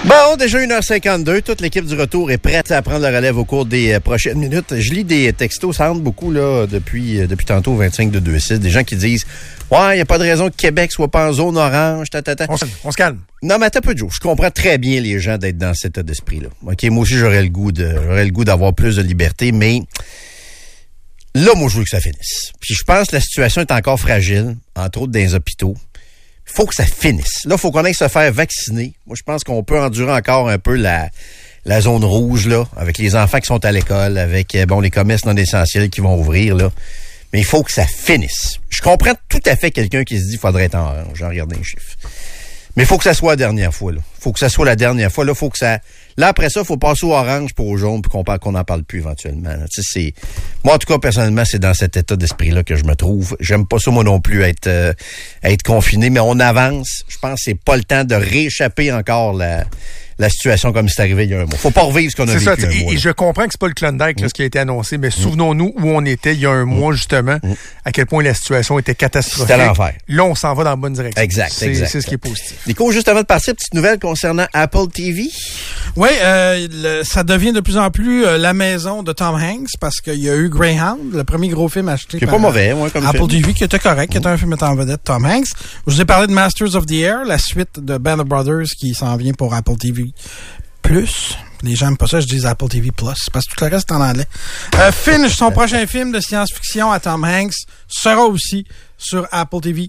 Bon, déjà 1h52, toute l'équipe du retour est prête à prendre la relève au cours des prochaines minutes. Je lis des textos, ça rentre beaucoup là depuis tantôt 25-226, des gens qui disent « Ouais, il n'y a pas de raison que Québec soit pas en zone orange, On se calme. Non, mais attends un peu, Joe. Je comprends très bien les gens d'être dans cet état d'esprit-là. OK, moi aussi, j'aurais le goût d'avoir plus de liberté, mais là, moi, je veux que ça finisse. Puis je pense que la situation est encore fragile, entre autres dans les hôpitaux. Faut que ça finisse. Là, faut qu'on aille se faire vacciner. Moi, je pense qu'on peut endurer encore un peu la zone rouge, là, avec les enfants qui sont à l'école, avec, les commerces non essentiels qui vont ouvrir, là. Mais il faut que ça finisse. Je comprends tout à fait quelqu'un qui se dit qu'il faudrait être en orange. J'en regarde les chiffres. Mais il faut que ça soit la dernière fois, là. Faut que ça soit la dernière fois, là. Faut que ça... Là, après ça, faut passer au orange pour au jaune puis qu'on n'en parle plus éventuellement, là. Tu sais, moi, en tout cas, personnellement, c'est dans cet état d'esprit-là que je me trouve. J'aime pas ça, moi non plus, être confiné, mais on avance. Je pense que c'est pas le temps de rééchapper encore la situation comme c'est arrivé il y a un mois. Faut pas revivre ce qu'on a vécu un mois. Et je comprends que c'est pas le Klondike ce qui a été annoncé, mais souvenons-nous où on était il y a un mois, justement, à quel point la situation était catastrophique. C'était l'enfer. Là, on s'en va dans la bonne direction. Exact. C'est ce qui est positif. Nico, juste avant de partir, petite nouvelle concernant Apple TV. Oui, ça devient de plus en plus la maison de Tom Hanks parce qu'il y a eu Greyhound, le premier gros film acheté par pas mauvais, comme Apple film. TV, qui était correct, qui était un film mettant en vedette Tom Hanks. Je vous ai parlé de Masters of the Air, la suite de Band of Brothers qui s'en vient pour Apple TV+. Les gens n'aiment pas ça, je dis Apple TV+, parce que tout le reste est en anglais. Finch, son prochain film de science-fiction à Tom Hanks, sera aussi sur Apple TV+.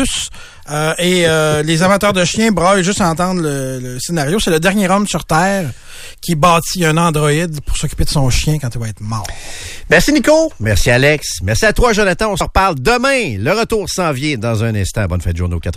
Les amateurs de chiens braillent juste à entendre le scénario. C'est le dernier homme sur Terre qui bâtit un androïde pour s'occuper de son chien quand il va être mort. Merci Nico. Merci Alex. Merci à toi Jonathan. On se reparle demain. Le retour s'en vient dans un instant. Bonne fête de journée aux 4